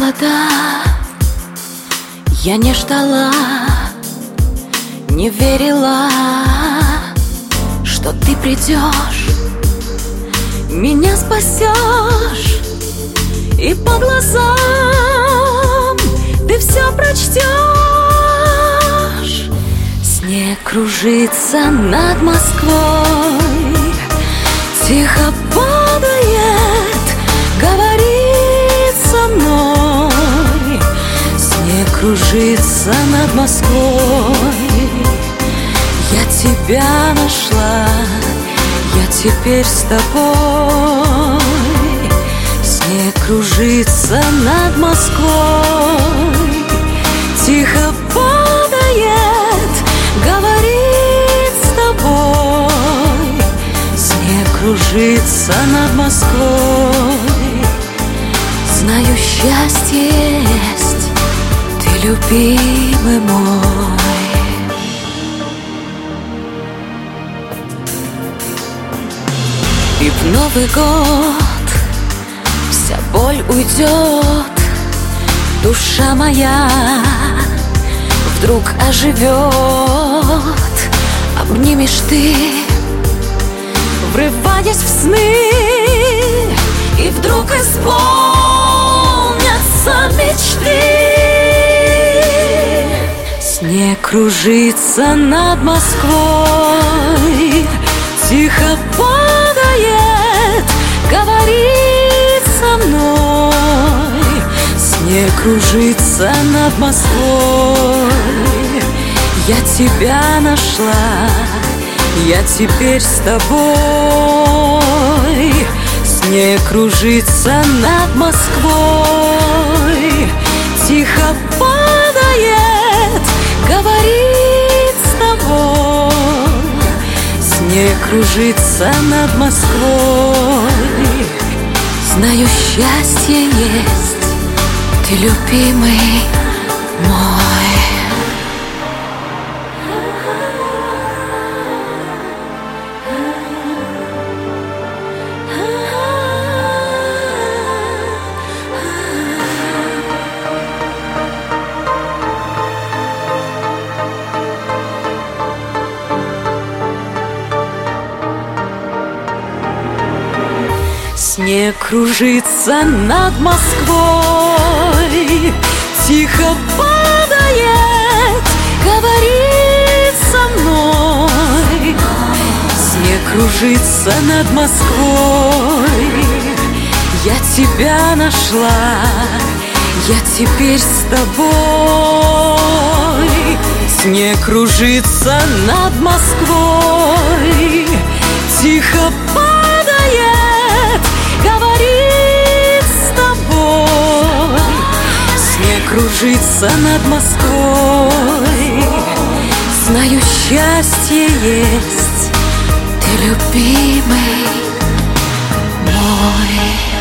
холода я не ждала, не верила, что ты придешь, меня спасешь, и по глазам ты все прочтешь. Снег кружится над Москвой, тихо падает, говорит со мной. Снег кружится над Москвой, я тебя нашла, я теперь с тобой. Снег кружится над Москвой, тихо падает, говорит с тобой. Снег кружится над Москвой, знаю, счастье есть, ты любимый мой. И в Новый год вся боль уйдет, душа моя вдруг оживет. Обнимешь ты, врываясь в сны, и вдруг исполнятся мечты. Снег кружится над Москвой, тихо падает, говорит со мной. Снег кружится над Москвой, я тебя нашла, я теперь с тобой. Снег кружится над Москвой, тихо падает, говорит с тобой. Снег кружится над Москвой, знаю, счастье есть, ты любимый мой. Снег кружится над Москвой, тихо падает, говорит со мной. Снег кружится над Москвой, я тебя нашла, я теперь с тобой. Снег кружится над Москвой, тихо падает, говорит с тобой. Снег кружится над Москвой, знаю, счастье есть, ты любимый мой.